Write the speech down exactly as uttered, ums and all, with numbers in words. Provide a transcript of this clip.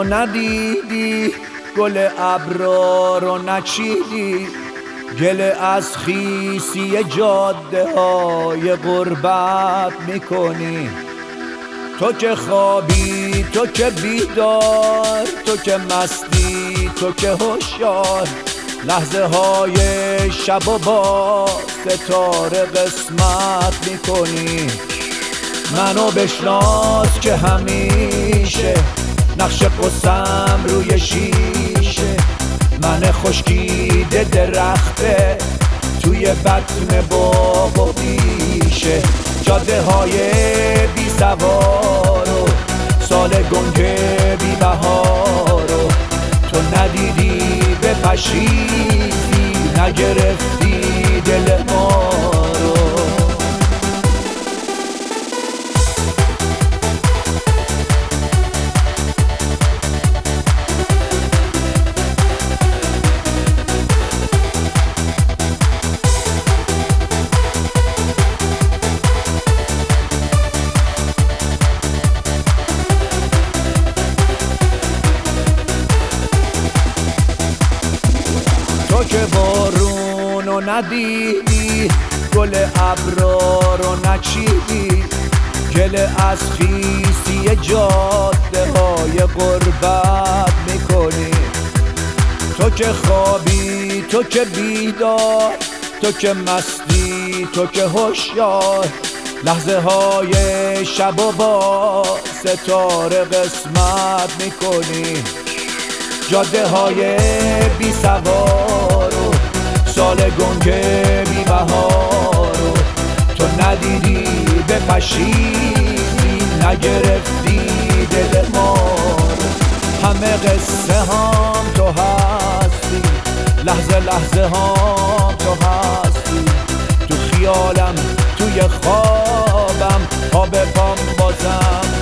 رو ندیدی، گل ابرا رو نچیدی، گله از خیسی جاده های غربت میکنی. تو که خوابی، تو که بیدار، تو که مستی، تو که هوشیار، لحظه های شب و با ستاره قسمت میکنی. منو بشناس که همیشه نقش قسم روی شیشه، من خشکیده درخته توی بطن باغ و بیشه. جاده های بی سوار و سال گنگ بی بهارو تو ندیدی بپشیدی، نگرفتی دل ما رو. تو که بارونو ندیدی، گل ابرا رو نچیدی، گله از خیسی جاده های غربت میکنی. تو که خوابی، تو که بیدار، تو که مستی، تو که هوشیار، لحظه های شب و با ستاره قسمت میکنی. جاده های بی سوار و سال گنگ بی بهار و تو ندیدی بپشیدی، نگرفتی دل ما رو. همه قصه هم تو هستی، لحظه لحظه هم تو هستی، تو خیالم، توی خوابم، پا به پام بازم